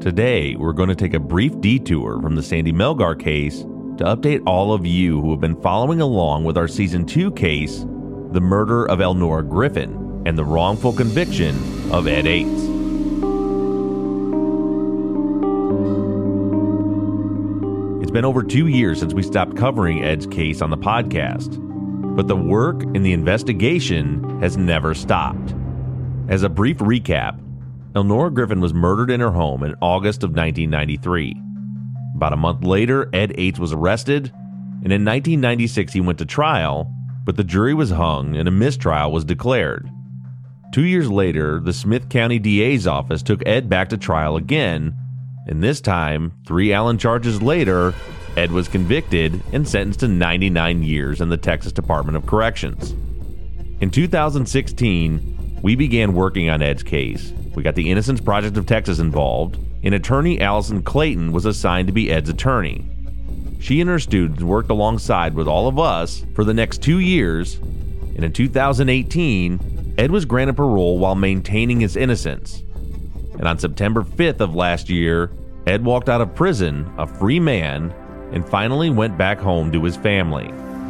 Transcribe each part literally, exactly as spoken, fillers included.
Today, we're going to take a brief detour from the Sandy Melgar case to update all of you who have been following along with our Season two case, the murder of Elnora Griffin and the wrongful conviction of Ed Ates. It's been over two years since we stopped covering Ed's case on the podcast, but the work and the investigation has never stopped. As a brief recap, Elnora Griffin was murdered in her home in August of nineteen ninety-three. About a month later, Ed Ates was arrested, and in nineteen ninety-six he went to trial, but the jury was hung and a mistrial was declared. Two years later, the Smith County D A's office took Ed back to trial again, and this time, three Allen charges later, Ed was convicted and sentenced to ninety-nine years in the Texas Department of Corrections. In two thousand sixteen, we began working on Ed's case. We got the Innocence Project of Texas involved, and attorney Allison Clayton was assigned to be Ed's attorney. She and her students worked alongside with all of us for the next two years, and in two thousand eighteen, Ed was granted parole while maintaining his innocence. And on September fifth of last year, Ed walked out of prison, a free man, and finally went back home to his family.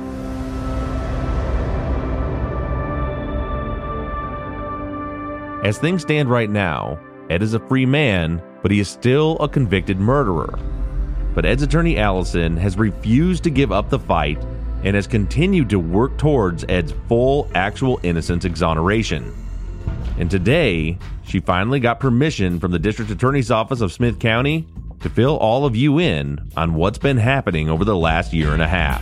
As things stand right now, Ed is a free man, but he is still a convicted murderer. But Ed's attorney Allison has refused to give up the fight and has continued to work towards Ed's full actual innocence exoneration. And today, she finally got permission from the District Attorney's Office of Smith County to fill all of you in on what's been happening over the last year and a half.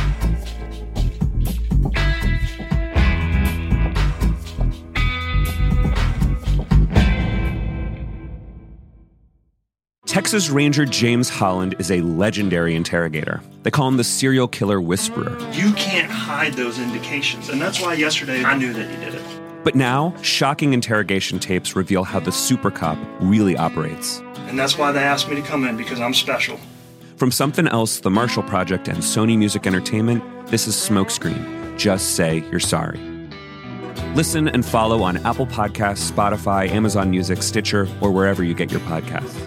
Texas Ranger James Holland is a legendary interrogator. They call him the serial killer whisperer. You can't hide those indications, and that's why yesterday I knew that he did it. But now, shocking interrogation tapes reveal how the super cop really operates. And that's why they asked me to come in, because I'm special. From Something Else, The Marshall Project, and Sony Music Entertainment, this is Smokescreen. Just say you're sorry. Listen and follow on Apple Podcasts, Spotify, Amazon Music, Stitcher, or wherever you get your podcasts.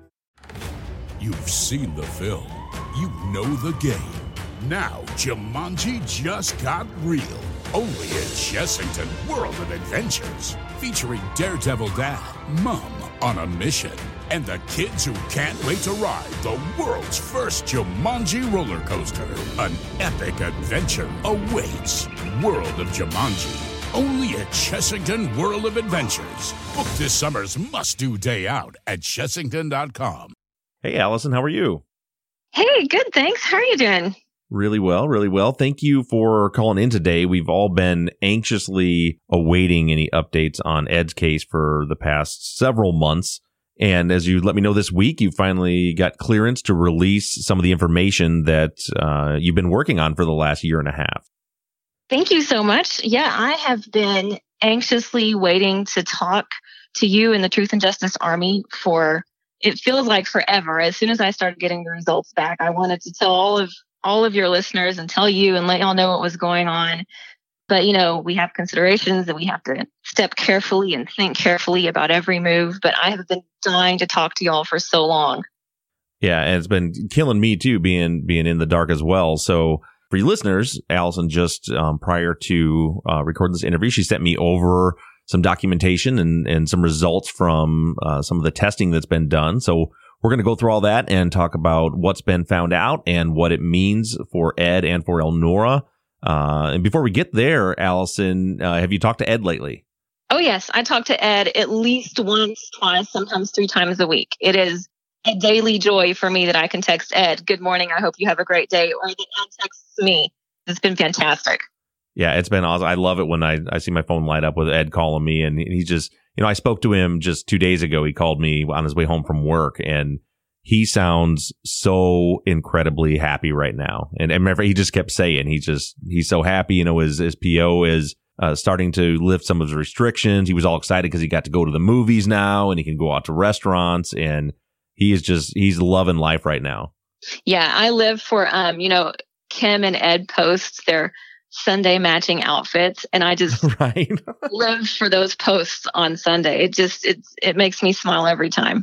You've seen the film. You know the game. Now, Jumanji just got real. Only in Chessington World of Adventures. Featuring Daredevil Dad, Mom on a mission, and the kids who can't wait to ride the world's first Jumanji roller coaster. An epic adventure awaits. World of Jumanji. Only at Chessington World of Adventures. Book this summer's must-do day out at Chessington dot com. Hey, Allison, how are you? Hey, good, thanks. How are you doing? Really well, really well. Thank you for calling in today. We've all been anxiously awaiting any updates on Ed's case for the past several months. And as you let me know this week, you finally got clearance to release some of the information that uh, you've been working on for the last year and a half. Thank you so much. Yeah, I have been anxiously waiting to talk to you and the Truth and Justice Army for, it feels like forever. As soon as I started getting the results back, I wanted to tell all of all of your listeners and tell you and let y'all know what was going on. But, you know, we have considerations and we have to step carefully and think carefully about every move. But I have been dying to talk to y'all for so long. Yeah, and it's been killing me, too, being being in the dark as well. So for you listeners, Allison, just um, prior to uh, recording this interview, she sent me over some documentation and, and some results from uh, some of the testing that's been done. So we're going to go through all that and talk about what's been found out and what it means for Ed and for Elnora. Uh, and before we get there, Allison, uh, have you talked to Ed lately? Oh, yes. I talk to Ed at least once, twice, sometimes three times a week. It is a daily joy for me that I can text Ed, "Good morning, I hope you have a great day," or that Ed texts me. It's been fantastic. Yeah, it's been awesome. I love it when I, I see my phone light up with Ed calling me, and he's just, you know, I spoke to him just two days ago. He called me on his way home from work, and he sounds so incredibly happy right now. And, and remember, he just kept saying, he just, he's so happy, you know, his, his P O is uh, starting to lift some of his restrictions. He was all excited because he got to go to the movies now and he can go out to restaurants, and he is just, he's loving life right now. Yeah, I live for, um, you know, Kim and Ed posts their Sunday matching outfits, and I just right. live for those posts on Sunday. It just, it's, it makes me smile every time.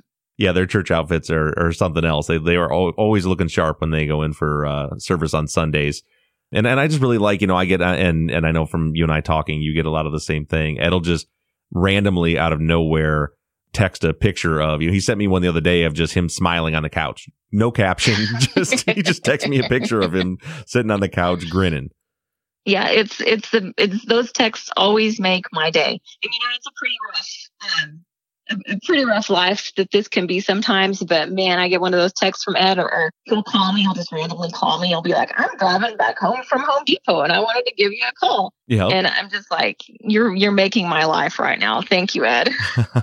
Yeah, their church outfits are, are something else. They they are always looking sharp when they go in for uh, service on Sundays. And and I just really like, you know, I get, and and I know from you and I talking, you get a lot of the same thing. Ed'll just randomly out of nowhere text a picture of you. He sent me one the other day of just him smiling on the couch. No caption. Just he just texted me a picture of him sitting on the couch grinning. Yeah, it's it's the it's those texts always make my day. And you know, it's a pretty rough um a, a pretty rough life that this can be sometimes, but man, I get one of those texts from Ed, or, or he'll call me, he'll just randomly call me, he'll be like, I'm driving back home from Home Depot and I wanted to give you a call. Yeah. And I'm just like, you're you're making my life right now. Thank you, Ed.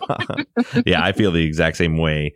Yeah, I feel the exact same way.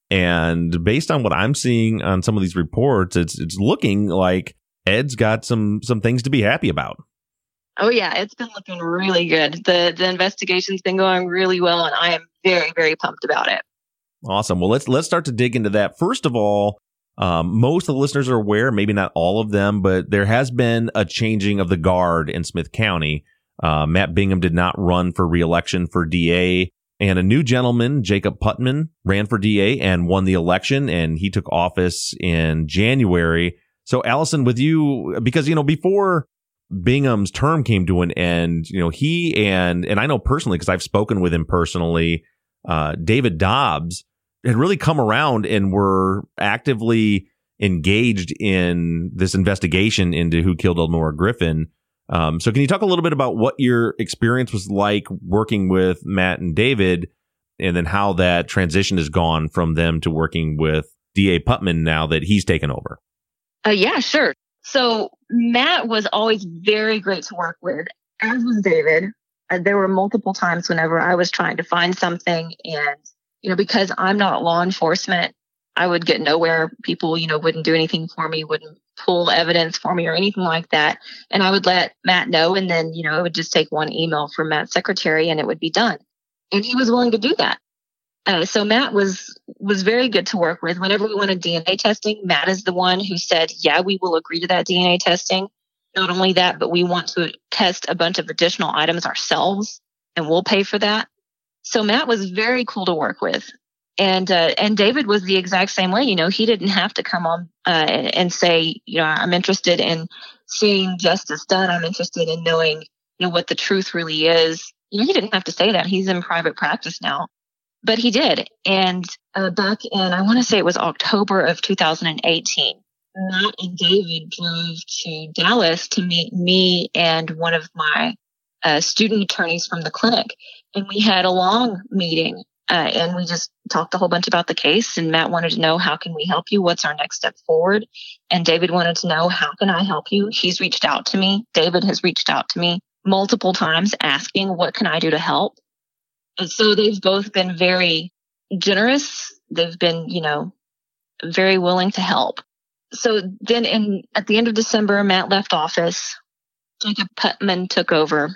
And based on what I'm seeing on some of these reports, it's it's looking like Ed's got some some things to be happy about. Oh, yeah, it's been looking really good. The the investigation's been going really well, and I am very, very pumped about it. Awesome. Well, let's let's start to dig into that. First of all, um, most of the listeners are aware, maybe not all of them, but there has been a changing of the guard in Smith County. Uh, Matt Bingham did not run for re-election for D A, and a new gentleman, Jacob Putman, ran for D A and won the election, and he took office in January. So, Allison, with you, because, you know, before Bingham's term came to an end, you know, he and, and I know personally, because I've spoken with him personally, uh, David Dobbs had really come around and were actively engaged in this investigation into who killed Elnora Griffin. Um, so can you talk a little bit about what your experience was like working with Matt and David, and then how that transition has gone from them to working with D A Putman now that he's taken over? Uh, yeah, sure. So Matt was always very great to work with, as was David. Uh, there were multiple times whenever I was trying to find something, and, you know, because I'm not law enforcement, I would get nowhere. People, you know, wouldn't do anything for me, wouldn't pull evidence for me or anything like that. And I would let Matt know, and then, you know, it would just take one email from Matt's secretary and it would be done. And he was willing to do that. Uh, so Matt was was very good to work with. Whenever we wanted D N A testing, Matt is the one who said, yeah, we will agree to that D N A testing. Not only that, but we want to test a bunch of additional items ourselves, and we'll pay for that. So Matt was very cool to work with. And uh, and David was the exact same way. You know, he didn't have to come on uh, and, and say, you know, I'm interested in seeing justice done. I'm interested in knowing, you know, what the truth really is. You know, he didn't have to say that. He's in private practice now. But he did. And uh, back in, I want to say it was October of two thousand eighteen, Matt and David drove to Dallas to meet me and one of my uh, student attorneys from the clinic. And we had a long meeting, uh, and we just talked a whole bunch about the case. And Matt wanted to know, how can we help you? What's our next step forward? And David wanted to know, how can I help you? He's reached out to me. David has reached out to me multiple times asking, what can I do to help? And so they've both been very generous. They've been, you know, very willing to help. So then in at the end of December, Matt left office. Jacob Putman took over.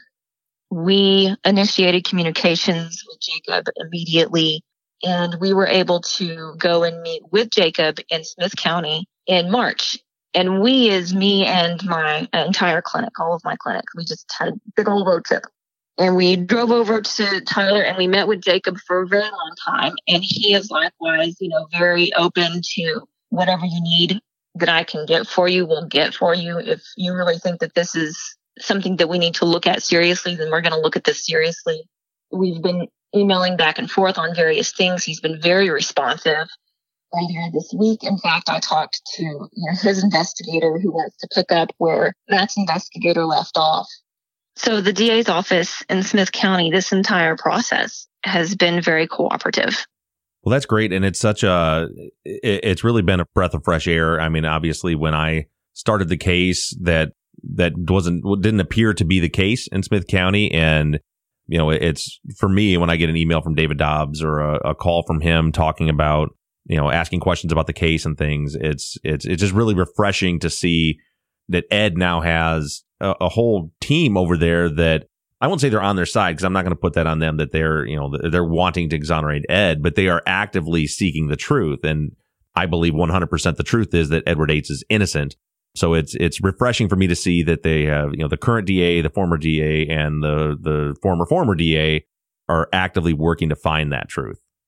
We initiated communications with Jacob immediately, and we were able to go and meet with Jacob in Smith County in March. And we is me and my entire clinic, all of my clinic. We just had a big old road trip. And we drove over to Tyler and we met with Jacob for a very long time. And he is likewise, you know, very open to whatever you need that I can get for you, we'll get for you. If you really think that this is something that we need to look at seriously, then we're going to look at this seriously. We've been emailing back and forth on various things. He's been very responsive. Earlier this week, in fact, I talked to you know, his investigator who wants to pick up where Matt's investigator left off. So the D A's office in Smith County, this entire process has been very cooperative. Well, that's great. And it's such a, it's really been a breath of fresh air. I mean, obviously, when I started the case, that that wasn't, didn't appear to be the case in Smith County. And, you know, it's for me, when I get an email from David Dobbs or a, a call from him talking about, you know, asking questions about the case and things, it's, it's, it's just really refreshing to see that Ed now has a, a whole team over there that I won't say they're on their side, because I'm not going to put that on them, that they're, you know, they're wanting to exonerate Ed, but they are actively seeking the truth. And I believe one hundred percent the truth is that Edward Yates is innocent. So it's, it's refreshing for me to see that they have, you know, the current D A, the former D A, and the, the former, former D A are actively working to find that truth.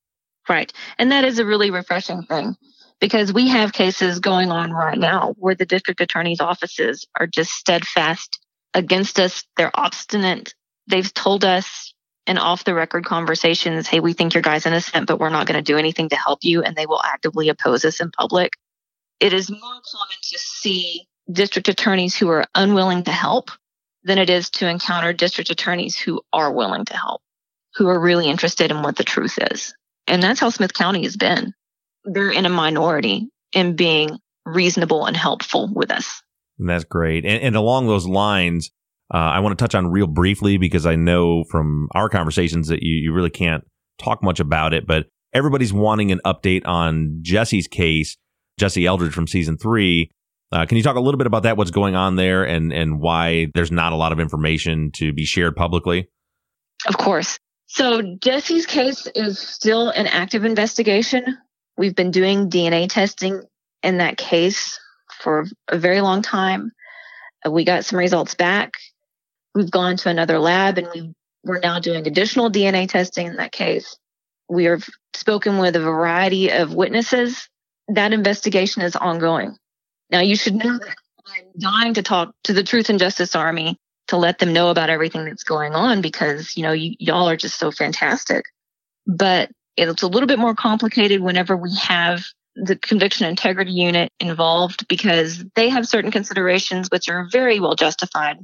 Right. And that is a really refreshing thing, because we have cases going on right now where the district attorney's offices are just steadfast against us. They're obstinate. They've told us in off-the-record conversations, hey, we think your guy's innocent, but we're not going to do anything to help you, and they will actively oppose us in public. It is more common to see district attorneys who are unwilling to help than it is to encounter district attorneys who are willing to help, who are really interested in what the truth is. And that's how Smith County has been. They're in a minority in being reasonable and helpful with us. And that's great. And, and along those lines, uh, I want to touch on real briefly, because I know from our conversations that you, you really can't talk much about it, but everybody's wanting an update on Jesse's case, Jesse Eldridge from season three. Uh, can you talk a little bit about that, what's going on there, and, and why there's not a lot of information to be shared publicly? Of course. So Jesse's case is still an active investigation. We've been doing D N A testing in that case for a very long time. We got some results back. We've gone to another lab, and we, we're now doing additional D N A testing in that case. We have spoken with a variety of witnesses. That investigation is ongoing. Now, you should know that I'm dying to talk to the Truth and Justice Army to let them know about everything that's going on, because, you know, you, y'all are just so fantastic. But it's a little bit more complicated whenever we have the Conviction Integrity Unit involved, because they have certain considerations which are very well justified,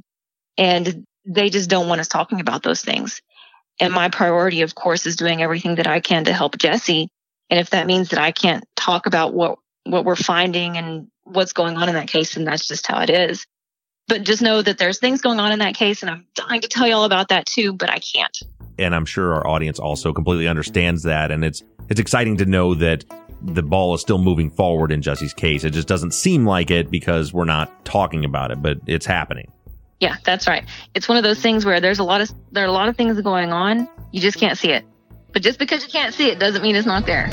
and they just don't want us talking about those things. And my priority, of course, is doing everything that I can to help Jesse. And if that means that I can't talk about what, what we're finding and what's going on in that case, then that's just how it is. But just know that there's things going on in that case, and I'm dying to tell you all about that too, but I can't. And I'm sure our audience also completely understands that. And it's it's exciting to know that the ball is still moving forward in Jesse's case. It just doesn't seem like it because we're not talking about it, but it's happening. Yeah, that's right. It's one of those things where there's a lot of there are a lot of things going on. You just can't see it. But just because you can't see it doesn't mean it's not there.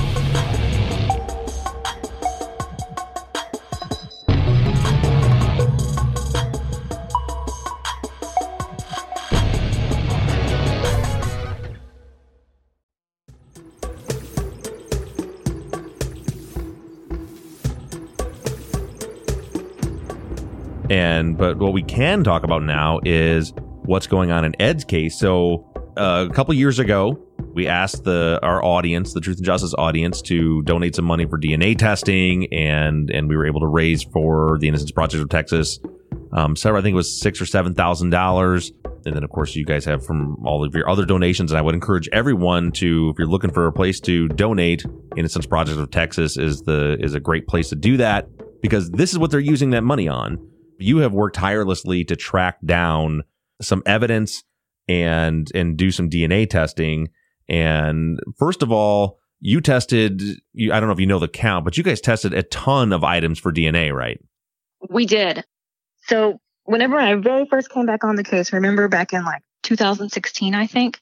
And but what we can talk about now is what's going on in Ed's case. So uh, a couple years ago, we asked the our audience, the Truth and Justice audience, to donate some money for D N A testing, and and we were able to raise for the Innocence Project of Texas. Um, so I think it was six or seven thousand dollars. And then, of course, you guys have from all of your other donations. And I would encourage everyone to, if you're looking for a place to donate, Innocence Project of Texas is the is a great place to do that, because this is what they're using that money on. You have worked tirelessly to track down some evidence and and do some D N A testing. And first of all, you tested, you, I don't know if you know the count, but you guys tested a ton of items for D N A, right? We did. So whenever I very first came back on the case, remember back in like two thousand sixteen, I think,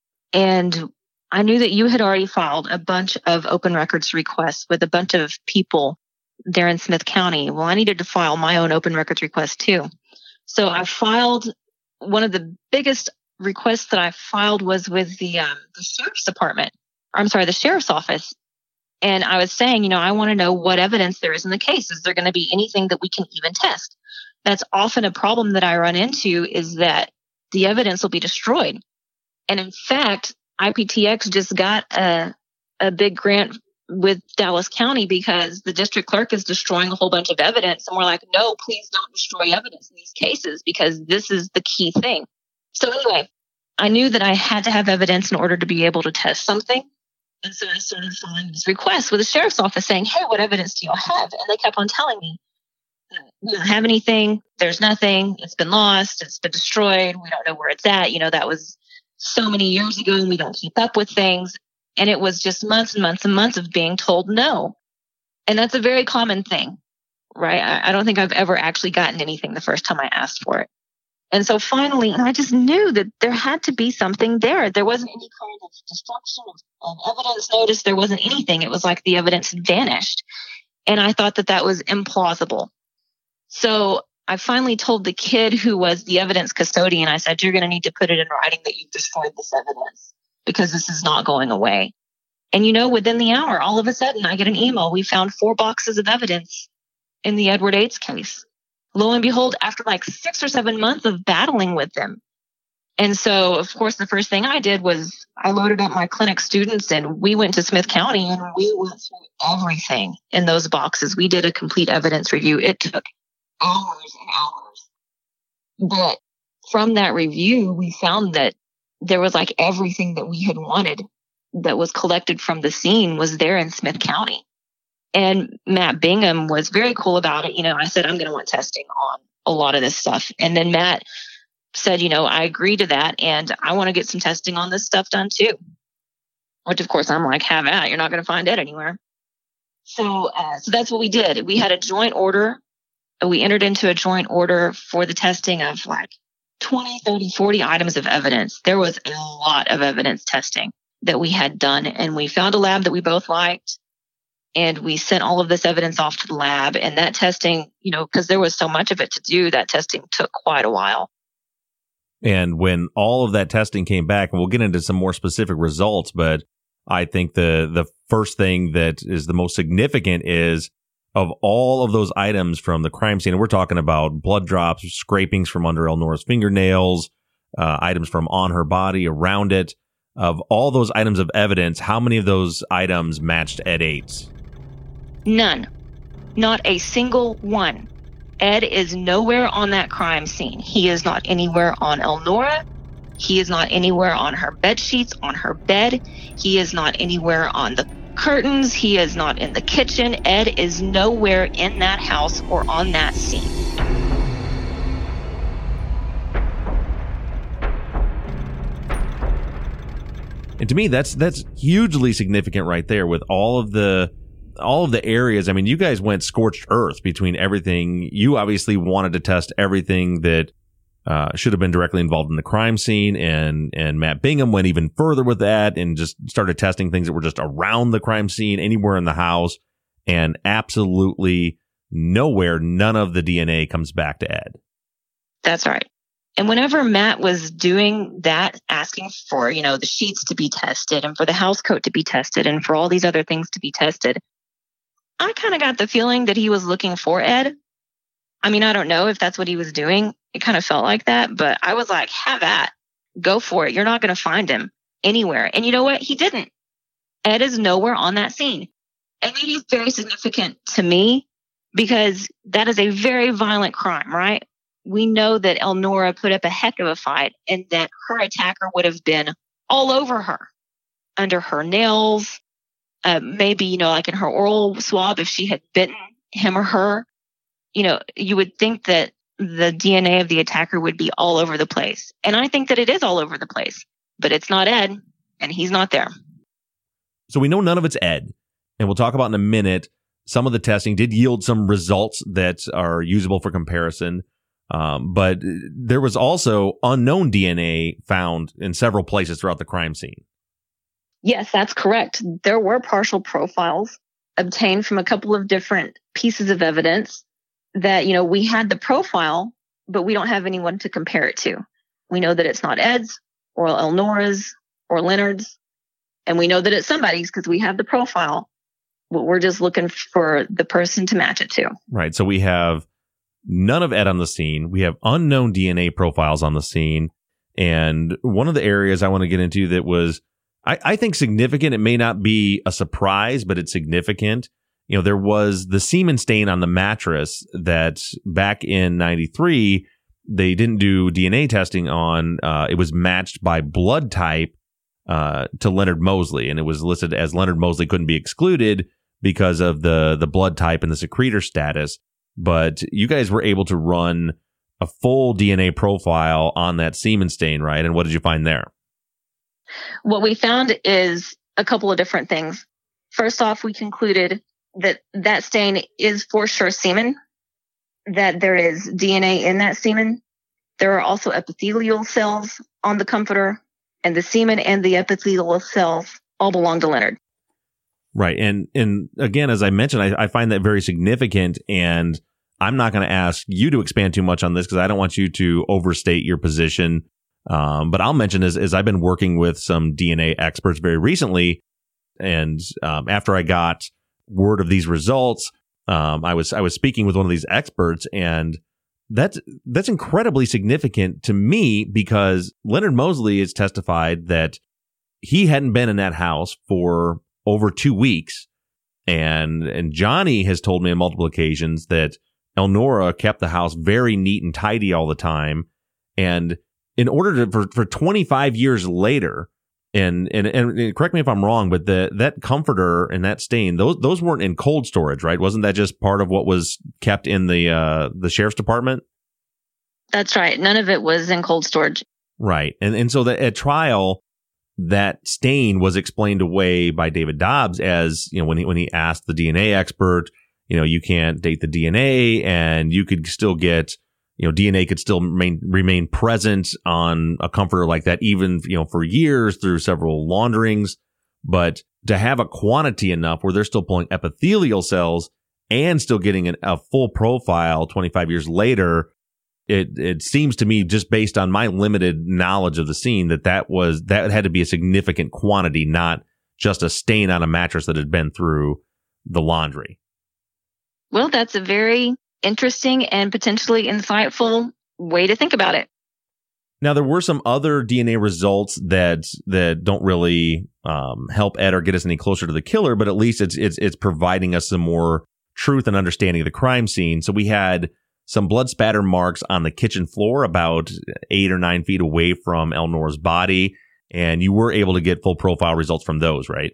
and I knew that you had already filed a bunch of open records requests with a bunch of people there in Smith County. Well, I needed to file my own open records request too. So I filed, one of the biggest requests that I filed was with the, um, the sheriff's department. Or, I'm sorry, the sheriff's office. And I was saying, you know, I want to know what evidence there is in the case. Is there going to be anything that we can even test? That's often a problem that I run into, is that the evidence will be destroyed. And in fact, I P T X just got a, a big grant with Dallas County because the district clerk is destroying a whole bunch of evidence. And we're like, no, please don't destroy evidence in these cases, because this is the key thing. So anyway, I knew that I had to have evidence in order to be able to test something. And so I started filing this request with the sheriff's office saying, hey, what evidence do y'all have? And they kept on telling me, we don't have anything. There's nothing. It's been lost. It's been destroyed. We don't know where it's at. You know, that was so many years ago, and we don't keep up with things. And it was just months and months and months of being told no. And that's a very common thing, right? I, I don't think I've ever actually gotten anything the first time I asked for it. And so finally, and I just knew that there had to be something there. There wasn't any kind of destruction of, of evidence notice. There wasn't anything. It was like the evidence had vanished. And I thought that that was implausible. So I finally told the kid who was the evidence custodian, I said, you're going to need to put it in writing that you've destroyed this evidence, because this is not going away. And, you know, within the hour, all of a sudden, I get an email. We found four boxes of evidence in the Edward Yates case. Lo and behold, after like six or seven months of battling with them. And so, of course, the first thing I did was I loaded up my clinic students and we went to Smith County and we went through everything in those boxes. We did a complete evidence review. It took hours and hours. But from that review, we found that there was like everything that we had wanted that was collected from the scene was there in Smith County. And Matt Bingham was very cool about it. You know, I said, I'm going to want testing on a lot of this stuff. And then Matt said, you know, I agree to that. And I want to get some testing on this stuff done too. Which, of course, I'm like, have at. You're not going to find it anywhere. So, uh, so that's what we did. We had a joint order. We entered into a joint order for the testing of like twenty, thirty, forty items of evidence. There was a lot of evidence testing that we had done. And we found a lab that we both liked. And we sent all of this evidence off to the lab. And that testing, you know, because there was so much of it to do, that testing took quite a while. And when all of that testing came back, and we'll get into some more specific results, but I think the the first thing that is the most significant is of all of those items from the crime scene, and we're talking about blood drops, scrapings from under Elnora's fingernails, uh, items from on her body, around it. Of all those items of evidence, how many of those items matched Ed Yates? None. Not a single one. Ed is nowhere on that crime scene. He is not anywhere on Elnora. He is not anywhere on her bed sheets, on her bed. He is not anywhere on the curtains. He is not in the kitchen. Ed is nowhere in that house or on that scene. And to me, that's that's hugely significant right there with all of the all of the areas. I mean, you guys went scorched earth between everything. You obviously wanted to test everything that uh, should have been directly involved in the crime scene. And, and Matt Bingham went even further with that and just started testing things that were just around the crime scene, anywhere in the house. And absolutely nowhere, none of the D N A comes back to Ed. That's right. And whenever Matt was doing that, asking for, you know, the sheets to be tested and for the house coat to be tested and for all these other things to be tested, I kind of got the feeling that he was looking for Ed. I mean, I don't know if that's what he was doing. It kind of felt like that, but I was like, have at. Go for it. You're not going to find him anywhere. And you know what? He didn't. Ed is nowhere on that scene. And that is very significant to me because that is a very violent crime, right? We know that Elnora put up a heck of a fight and that her attacker would have been all over her, under her nails, uh, maybe, you know, like in her oral swab, if she had bitten him or her, you know, you would think that the D N A of the attacker would be all over the place. And I think that it is all over the place, but it's not Ed and he's not there. So we know none of it's Ed, and we'll talk about in a minute. Some of the testing did yield some results that are usable for comparison. Um, but there was also unknown D N A found in several places throughout the crime scene. Yes, that's correct. There were partial profiles obtained from a couple of different pieces of evidence that, you know, we had the profile, but we don't have anyone to compare it to. We know that it's not Ed's or Elnora's or Leonard's, and we know that it's somebody's because we have the profile, but we're just looking for the person to match it to. Right. So we have none of Ed on the scene. We have unknown D N A profiles on the scene. And one of the areas I want to get into that was, I, I think, significant. It may not be a surprise, but it's significant. You know, there was the semen stain on the mattress that back in ninety-three, they didn't do D N A testing on. Uh, it was matched by blood type uh, to Leonard Mosley. And it was listed as Leonard Mosley couldn't be excluded because of the, the blood type and the secretor status. But you guys were able to run a full D N A profile on that semen stain, right? And what did you find there? What we found is a couple of different things. First off, we concluded that that stain is for sure semen, that there is D N A in that semen. There are also epithelial cells on the comforter, and the semen and the epithelial cells all belong to Leonard. Right. And and again, as I mentioned, I, I find that very significant, and I'm not going to ask you to expand too much on this because I don't want you to overstate your position. Um, but I'll mention as, as I've been working with some D N A experts very recently, And um, after I got word of these results, um, I was I was speaking with one of these experts, and that's that's incredibly significant to me because Leonard Mosley has testified that he hadn't been in that house for over two weeks. And and Johnny has told me on multiple occasions that Elnora kept the house very neat and tidy all the time. And in order to, for, for twenty-five years later, and, and, and correct me if I'm wrong, but the, that comforter and that stain, those, those weren't in cold storage, right? Wasn't that just part of what was kept in the, uh, the sheriff's department? That's right. None of it was in cold storage. Right. And, and so that at trial, that stain was explained away by David Dobbs as, you know, when he, when he asked the D N A expert, you know, you can't date the D N A and you could still get, you know, D N A could still remain, remain present on a comforter like that, even, you know, for years through several launderings. But to have a quantity enough where they're still pulling epithelial cells and still getting an, a full profile twenty-five years later, It it seems to me, just based on my limited knowledge of the scene, that that was that had to be a significant quantity, not just a stain on a mattress that had been through the laundry. Well, that's a very interesting and potentially insightful way to think about it. Now, there were some other D N A results that that don't really um, help Ed or get us any closer to the killer, but at least it's it's it's providing us some more truth and understanding of the crime scene. So we had some blood spatter marks on the kitchen floor about eight or nine feet away from Elnora's body. And you were able to get full profile results from those, right?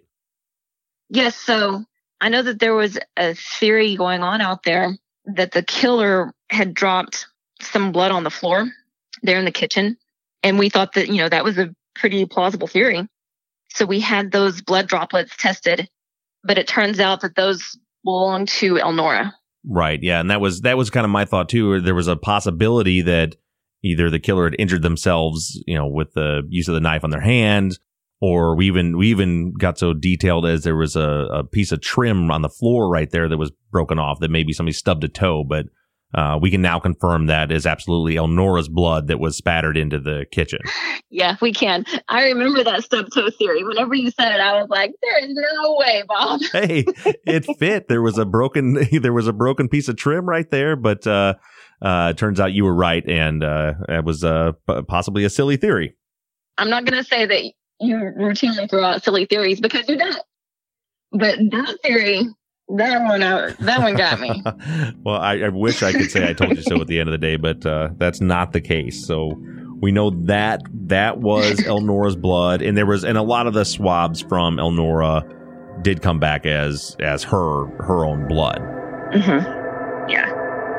Yes. So I know that there was a theory going on out there that the killer had dropped some blood on the floor there in the kitchen. And we thought that, you know, that was a pretty plausible theory. So we had those blood droplets tested, but it turns out that those belong to Elnora. Right. Yeah. And that was that was kind of my thought, too. There was a possibility that either the killer had injured themselves, you know, with the use of the knife on their hand, or we even we even got so detailed as there was a, a piece of trim on the floor right there that was broken off that maybe somebody stubbed a toe. But uh, we can now confirm that is absolutely Elnora's blood that was spattered into the kitchen. Yeah, we can. I remember that stub toe theory. Whenever you said it, I was like, there is no way, Bob. Hey, it fit. There was a broken there was a broken piece of trim right there, but uh, uh, it turns out you were right, and uh, it was uh, possibly a silly theory. I'm not going to say that you routinely throw out silly theories because you don't. But that theory, that one, out, that one got me. Well, I, I wish I could say I told you so at the end of the day, but uh, that's not the case. So we know that that was Elnora's blood, and there was, and a lot of the swabs from Elnora did come back as as her her own blood. Mm-hmm. Yeah.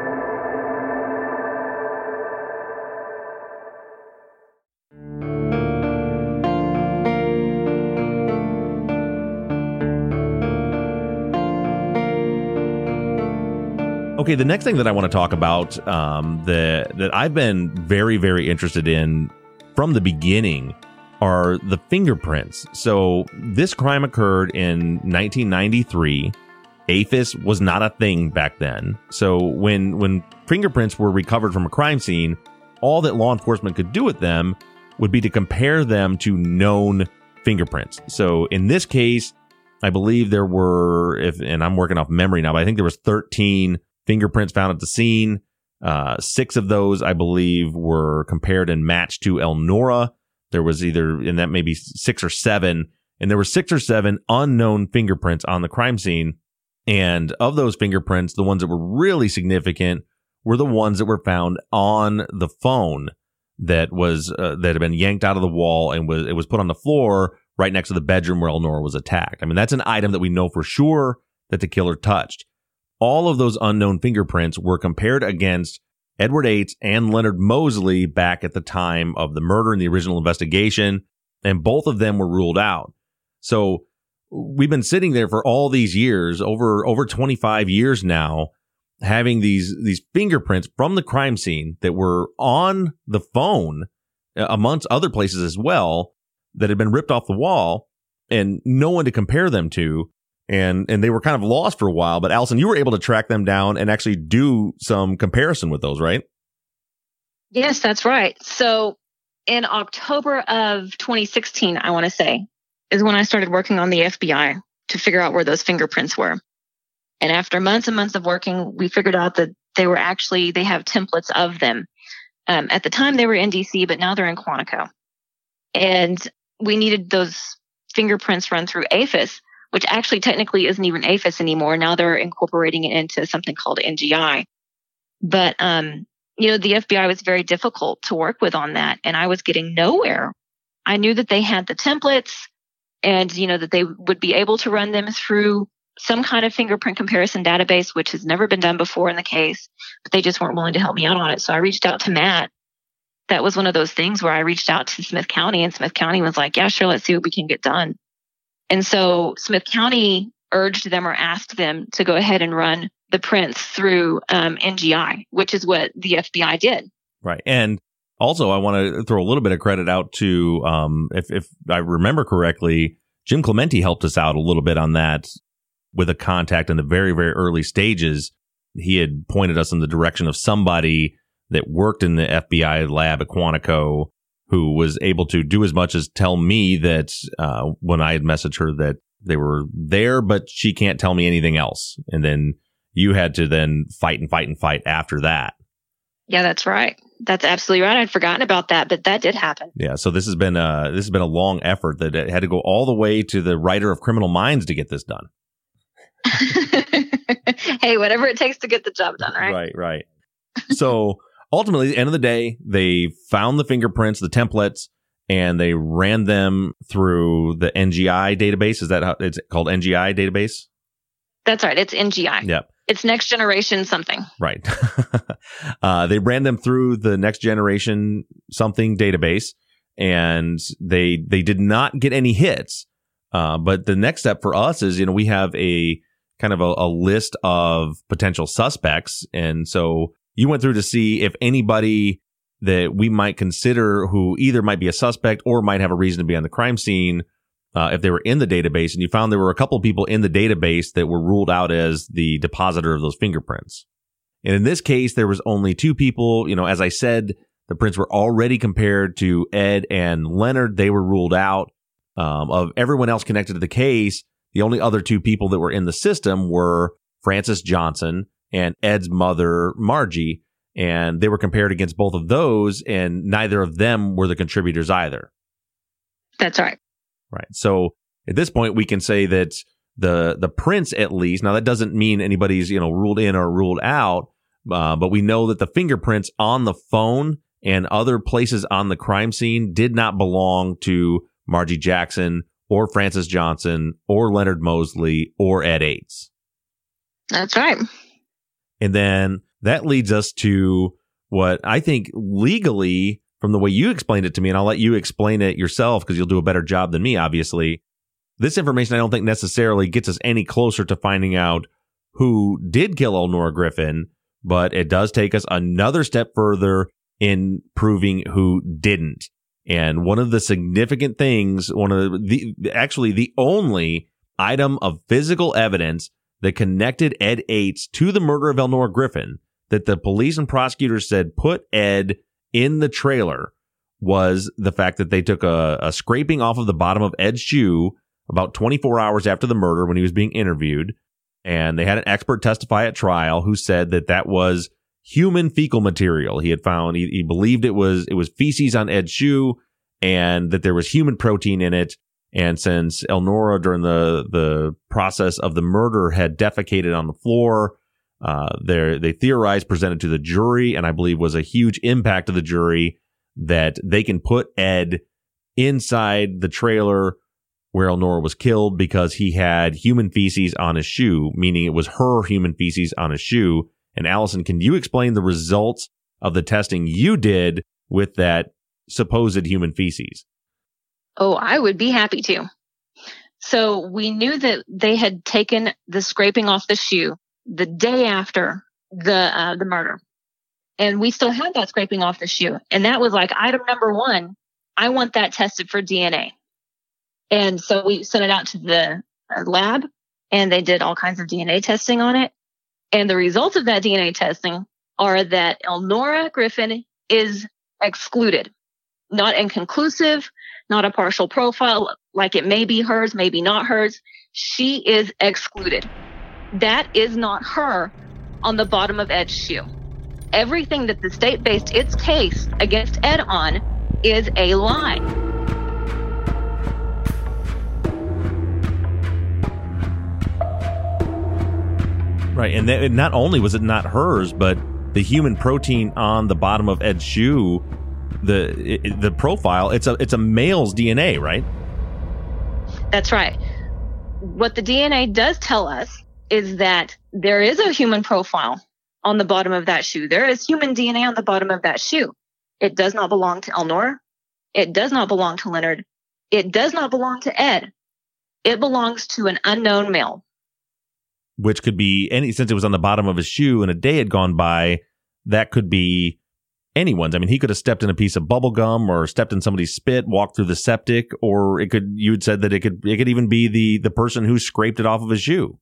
Okay, the next thing that I want to talk about um, that that I've been very, very interested in from the beginning are the fingerprints. So this crime occurred in nineteen ninety-three. AFIS was not a thing back then. So when when fingerprints were recovered from a crime scene, all that law enforcement could do with them would be to compare them to known fingerprints. So in this case, I believe there were, if and I'm working off memory now, but I think there was thirteen fingerprints found at the scene. Uh, six of those, I believe, were compared and matched to Elnora. There was either, and that maybe six or seven, and there were six or seven unknown fingerprints on the crime scene. And of those fingerprints, the ones that were really significant were the ones that were found on the phone that was uh, that had been yanked out of the wall and was it was put on the floor right next to the bedroom where Elnora was attacked. I mean, that's an item that we know for sure that the killer touched. All of those unknown fingerprints were compared against Edward Yates and Leonard Mosley back at the time of the murder in the original investigation, and both of them were ruled out. So we've been sitting there for all these years, over over twenty-five years now, having these these fingerprints from the crime scene that were on the phone, amongst other places as well, that had been ripped off the wall, and no one to compare them to. And and they were kind of lost for a while, but Allison, you were able to track them down and actually do some comparison with those, right? Yes, that's right. So in October of twenty sixteen, I want to say, is when I started working on the F B I to figure out where those fingerprints were. And after months and months of working, we figured out that they were actually, they have templates of them. Um, at the time, they were in D C, but now they're in Quantico. And we needed those fingerprints run through A F I S, which actually technically isn't even A F I S anymore. Now they're incorporating it into something called N G I. But, um, you know, the F B I was very difficult to work with on that, and I was getting nowhere. I knew that they had the templates and, you know, that they would be able to run them through some kind of fingerprint comparison database, which has never been done before in the case, but they just weren't willing to help me out on it. So I reached out to Matt. That was one of those things where I reached out to Smith County, and Smith County was like, yeah, sure, let's see what we can get done. And so Smith County urged them or asked them to go ahead and run the prints through um, N G I, which is what the F B I did. Right. And also, I want to throw a little bit of credit out to, um, if, if I remember correctly, Jim Clemente helped us out a little bit on that with a contact in the very, very early stages. He had pointed us in the direction of somebody that worked in the F B I lab at Quantico who was able to do as much as tell me that uh, when I had messaged her that they were there, but she can't tell me anything else. And then you had to then fight and fight and fight after that. Yeah, that's right. That's absolutely right. I'd forgotten about that, but that did happen. Yeah. So this has been a, this has been a long effort that it had to go all the way to the writer of Criminal Minds to get this done. Hey, whatever it takes to get the job done, right? Right, right. So ultimately, at the end of the day, they found the fingerprints, the templates, and they ran them through the N G I database. Is that how it's called? N G I database? That's right. It's N G I. Yep. It's next generation something. Right. uh, they ran them through the next generation something database, and they they did not get any hits. Uh, but the next step for us is, you know, we have a kind of a, a list of potential suspects. And so you went through to see if anybody that we might consider who either might be a suspect or might have a reason to be on the crime scene, uh, if they were in the database. And you found there were a couple of people in the database that were ruled out as the depositor of those fingerprints. And in this case, there was only two people. You know, as I said, the prints were already compared to Ed and Leonard. They were ruled out. Um, of everyone else connected to the case, the only other two people that were in the system were Francis Johnson and Ed's mother, Margie. And they were compared against both of those, and neither of them were the contributors either. That's right. Right. So at this point, we can say that the the prints, at least, now that doesn't mean anybody's, you know, ruled in or ruled out, uh, but we know that the fingerprints on the phone and other places on the crime scene did not belong to Margie Jackson or Francis Johnson or Leonard Mosley or Ed Ates. That's right. And then that leads us to what I think legally, from the way you explained it to me, and I'll let you explain it yourself because you'll do a better job than me, obviously. This information I don't think necessarily gets us any closer to finding out who did kill Elnora Griffin, but it does take us another step further in proving who didn't. And one of the significant things, one of the, actually the only item of physical evidence that connected Ed Ates to the murder of Elnora Griffin, that the police and prosecutors said put Ed in the trailer, was the fact that they took a, a scraping off of the bottom of Ed's shoe about twenty-four hours after the murder when he was being interviewed. And they had an expert testify at trial who said that that was human fecal material. He had found, he, he believed it was, it was feces on Ed's shoe and that there was human protein in it. And since Elnora, during the, the process of the murder, had defecated on the floor, uh, they they theorized, presented to the jury, and I believe was a huge impact to the jury, that they can put Ed inside the trailer where Elnora was killed because he had human feces on his shoe, meaning it was her human feces on his shoe. And Allison, can you explain the results of the testing you did with that supposed human feces? Oh, I would be happy to. So we knew that they had taken the scraping off the shoe the day after the uh, the murder. And we still had that scraping off the shoe. And that was like item number one. I want that tested for D N A. And so we sent it out to the uh, lab, and they did all kinds of D N A testing on it. And the results of that D N A testing are that Elnora Griffin is excluded. Not inconclusive, not a partial profile, like it may be hers, maybe not hers. She is excluded. That is not her on the bottom of Ed's shoe. Everything that the state based its case against Ed on is a lie. Right, and that, not only was it not hers, but the human protein on the bottom of Ed's shoe, the it, the profile, it's a it's a male's D N A, right? That's right. What the D N A does tell us is that there is a human profile on the bottom of that shoe. There is human D N A on the bottom of that shoe. It does not belong to Elnora. It does not belong to Leonard. It does not belong to Ed. It belongs to an unknown male. Which could be any, since it was on the bottom of his shoe and a day had gone by, that could be anyone's. I mean, he could have stepped in a piece of bubble gum or stepped in somebody's spit, walked through the septic, or it could, you had said that it could, it could even be the, the person who scraped it off of his shoe.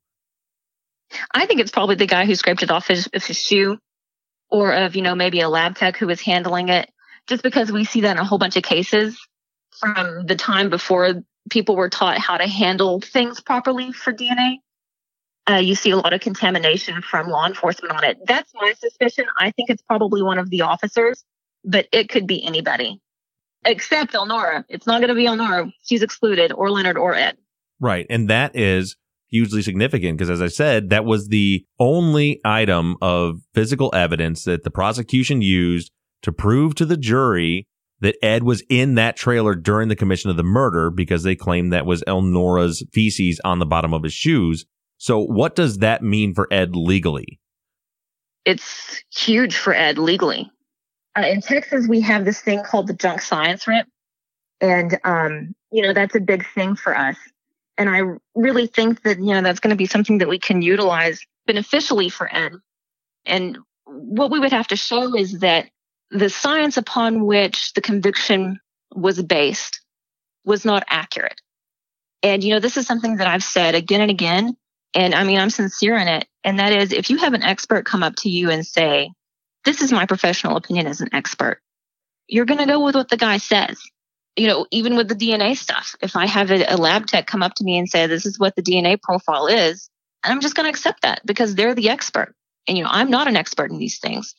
I think it's probably the guy who scraped it off his, of his shoe, or of, you know, maybe a lab tech who was handling it, just because we see that in a whole bunch of cases from the time before people were taught how to handle things properly for D N A. Uh, you see a lot of contamination from law enforcement on it. That's my suspicion. I think it's probably one of the officers, but it could be anybody except Elnora. It's not going to be Elnora. She's excluded, or Leonard, or Ed. Right. And that is hugely significant because, as I said, that was the only item of physical evidence that the prosecution used to prove to the jury that Ed was in that trailer during the commission of the murder, because they claimed that was Elnora's feces on the bottom of his shoes. So what does that mean for Ed legally? It's huge for Ed legally. Uh, in Texas, we have this thing called the junk science writ. And, um, you know, that's a big thing for us. And I really think that, you know, that's going to be something that we can utilize beneficially for Ed. And what we would have to show is that the science upon which the conviction was based was not accurate. And, you know, this is something that I've said again and again. And I mean, I'm sincere in it. And that is, if you have an expert come up to you and say, this is my professional opinion as an expert, you're going to go with what the guy says. You know, even with the D N A stuff, if I have a, a lab tech come up to me and say, this is what the D N A profile is, I'm just going to accept that because they're the expert. And, you know, I'm not an expert in these things.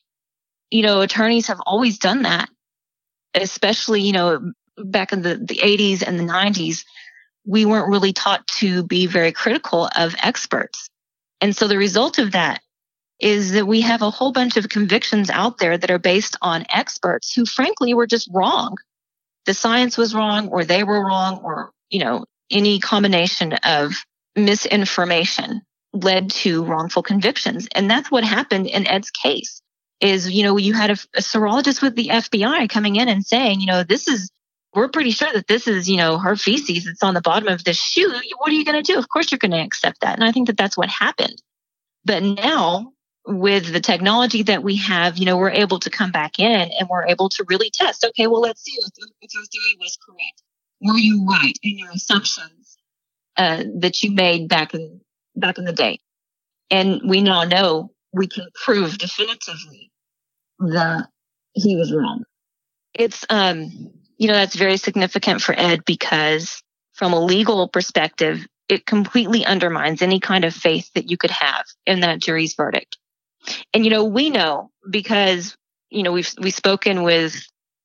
You know, attorneys have always done that, especially, you know, back in the, the eighties and the nineties. We weren't really taught to be very critical of experts. And so the result of that is that we have a whole bunch of convictions out there that are based on experts who frankly were just wrong. The science was wrong, or they were wrong, or, you know, any combination of misinformation led to wrongful convictions. And that's what happened in Ed's case is, you know, you had a, a serologist with the F B I coming in and saying, you know, this is, we're pretty sure that this is, you know, her feces. It's on the bottom of this shoe. What are you going to do? Of course, you're going to accept that. And I think that that's what happened. But now with the technology that we have, you know, we're able to come back in and we're able to really test. Okay, well, let's see if, if your theory was correct. Were you right in your assumptions uh, that you made back in back in the day? And we now know we can prove definitively that he was wrong. It's um. You know, that's very significant for Ed because from a legal perspective, it completely undermines any kind of faith that you could have in that jury's verdict. And, you know, we know because, you know, we've, we've spoken with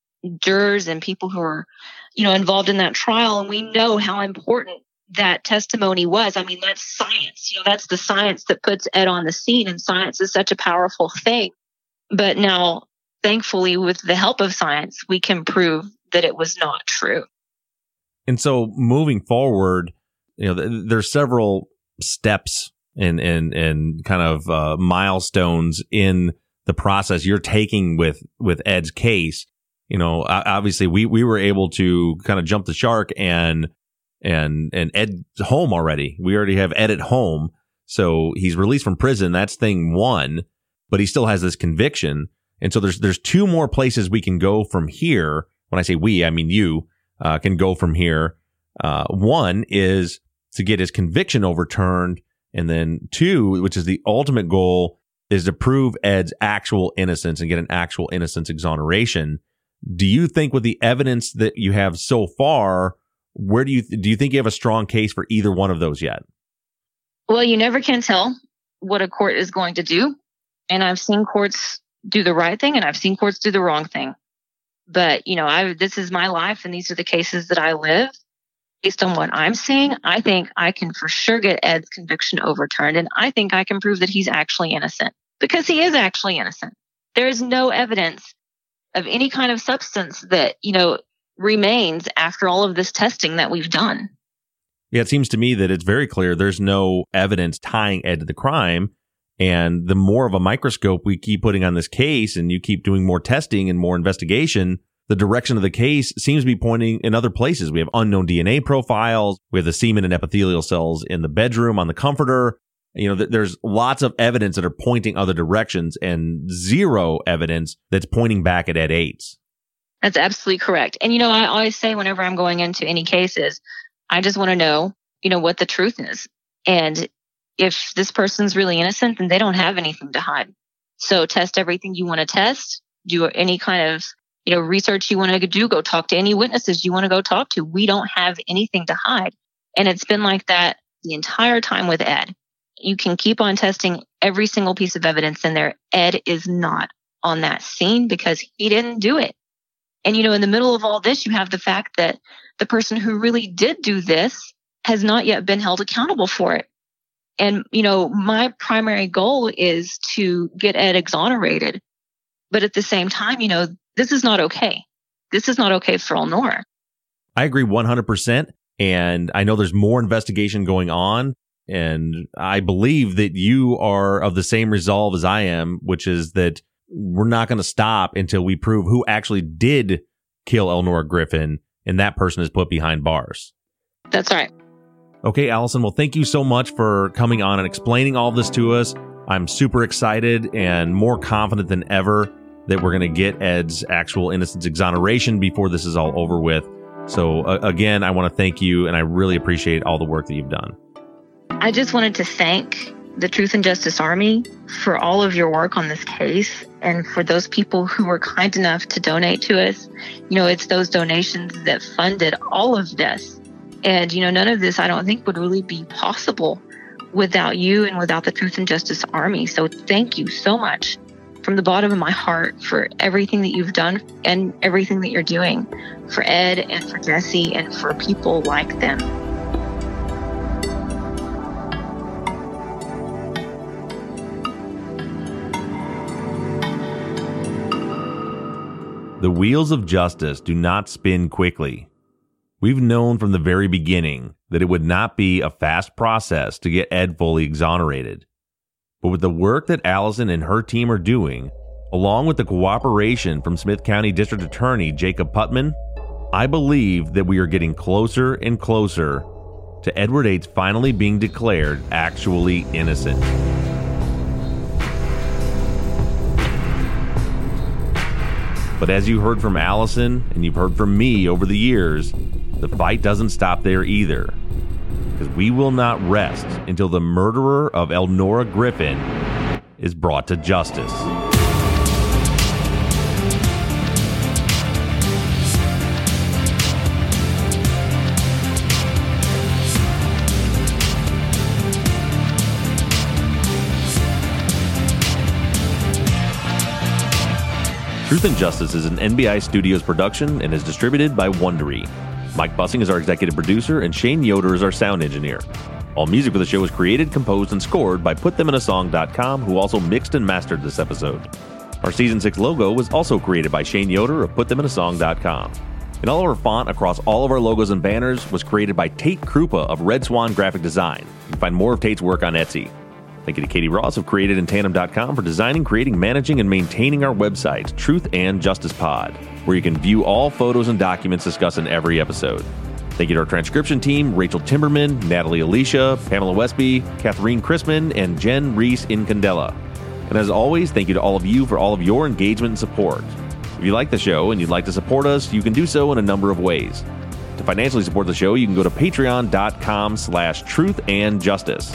jurors and people who are, you know, involved in that trial, and we know how important that testimony was. I mean, that's science. You know, that's the science that puts Ed on the scene, and science is such a powerful thing. But now, thankfully, with the help of science, we can prove that it was not true. And so moving forward, you know, th- there's several steps and, and, and kind of uh, milestones in the process you're taking with, with Ed's case. You know, obviously we, we were able to kind of jump the shark and, and, and Ed's home already. We already have Ed at home. So he's released from prison. That's thing one, but he still has this conviction. And so there's, there's two more places we can go from here. When I say we, I mean you uh, can go from here. Uh, one is to get his conviction overturned. And then two, which is the ultimate goal, is to prove Ed's actual innocence and get an actual innocence exoneration. Do you think with the evidence that you have so far, where do you do you think you have a strong case for either one of those yet? Well, you never can tell what a court is going to do. And I've seen courts do the right thing and I've seen courts do the wrong thing. But, you know, I this is my life and these are the cases that I live. Based on what I'm seeing, I think I can for sure get Ed's conviction overturned. And I think I can prove that he's actually innocent because he is actually innocent. There is no evidence of any kind of substance that, you know, remains after all of this testing that we've done. Yeah, it seems to me that it's very clear there's no evidence tying Ed to the crime. And the more of a microscope we keep putting on this case and you keep doing more testing and more investigation, the direction of the case seems to be pointing in other places. We have unknown D N A profiles. We have the semen and epithelial cells in the bedroom on the comforter. You know, th- there's lots of evidence that are pointing other directions and zero evidence that's pointing back at Ed Ates. That's absolutely correct. And, you know, I always say whenever I'm going into any cases, I just want to know, you know, what the truth is. And if this person's really innocent, then they don't have anything to hide. So test everything you want to test, do any kind of, you know, research you want to do, go talk to any witnesses you want to go talk to. We don't have anything to hide. And it's been like that the entire time with Ed. You can keep on testing every single piece of evidence in there. Ed is not on that scene because he didn't do it. And, you know, in the middle of all this, you have the fact that the person who really did do this has not yet been held accountable for it. And, you know, my primary goal is to get Ed exonerated. But at the same time, you know, this is not okay. This is not okay for Elnora. I agree one hundred percent. And I know there's more investigation going on. And I believe that you are of the same resolve as I am, which is that we're not going to stop until we prove who actually did kill Elnora Griffin and that person is put behind bars. That's right. Okay, Allison. Well, thank you so much for coming on and explaining all this to us. I'm super excited and more confident than ever that we're going to get Ed's actual innocence exoneration before this is all over with. So uh, again, I want to thank you and I really appreciate all the work that you've done. I just wanted to thank the Truth and Justice Army for all of your work on this case and for those people who were kind enough to donate to us. You know, it's those donations that funded all of this. And, you know, none of this, I don't think, would really be possible without you and without the Truth and Justice Army. So thank you so much from the bottom of my heart for everything that you've done and everything that you're doing for Ed and for Jesse and for people like them. The wheels of justice do not spin quickly. We've known from the very beginning that it would not be a fast process to get Ed fully exonerated. But with the work that Allison and her team are doing, along with the cooperation from Smith County District Attorney Jacob Putman, I believe that we are getting closer and closer to Edward Ates finally being declared actually innocent. But as you heard from Allison and you've heard from me over the years, the fight doesn't stop there either. Because we will not rest until the murderer of Elnora Griffin is brought to justice. Truth and Justice is an N B I Studios production and is distributed by Wondery. Mike Bussing is our executive producer and Shane Yoder is our sound engineer. All music for the show was created, composed, and scored by put them in a song dot com, who also mixed and mastered this episode. Our Season six logo was also created by Shane Yoder of put them in a song dot com. And all of our font across all of our logos and banners was created by Tate Krupa of Red Swan Graphic Design. You can find more of Tate's work on Etsy. Thank you to Katie Ross of created in tandem dot com for designing, creating, managing, and maintaining our website, Truth and Justice Pod, where you can view all photos and documents discussed in every episode. Thank you to our transcription team, Rachel Timberman, Natalie Alicia, Pamela Westby, Catherine Chrisman, and Jen Reese in Candela. And as always, thank you to all of you for all of your engagement and support. If you like the show and you'd like to support us, you can do so in a number of ways. To financially support the show, you can go to patreon dot com slash truth and justice.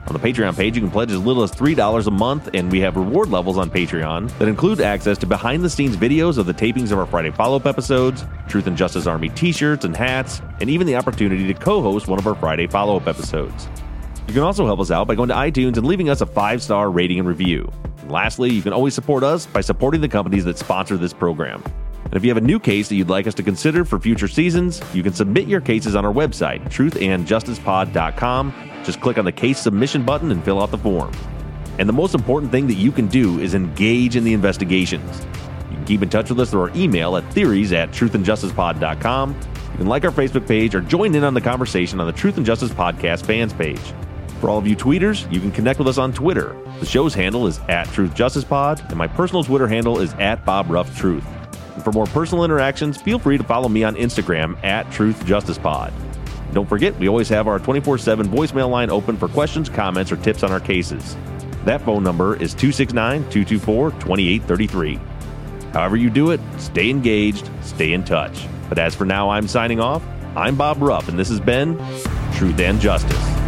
On the Patreon page, you can pledge as little as three dollars a month, and we have reward levels on Patreon that include access to behind-the-scenes videos of the tapings of our Friday follow-up episodes, Truth and Justice Army t-shirts and hats, and even the opportunity to co-host one of our Friday follow-up episodes. You can also help us out by going to iTunes and leaving us a five-star rating and review. And lastly, you can always support us by supporting the companies that sponsor this program. And if you have a new case that you'd like us to consider for future seasons, you can submit your cases on our website, truth and justice pod dot com. Just click on the case submission button and fill out the form. And the most important thing that you can do is engage in the investigations. You can keep in touch with us through our email at theories at truth and justice pod dot com. You can like our Facebook page or join in on the conversation on the Truth and Justice Podcast fans page. For all of you tweeters, you can connect with us on Twitter. The show's handle is at Truth Justice Pod, and my personal Twitter handle is at Bob Ruff Truth. And for more personal interactions, feel free to follow me on Instagram at Truth Justice Pod. Don't forget, we always have our twenty-four seven voicemail line open for questions, comments, or tips on our cases. That phone number is two six nine, two two four, two eight three three. However you do it, stay engaged, stay in touch. But as for now, I'm signing off. I'm Bob Ruff, and this has been Truth and Justice.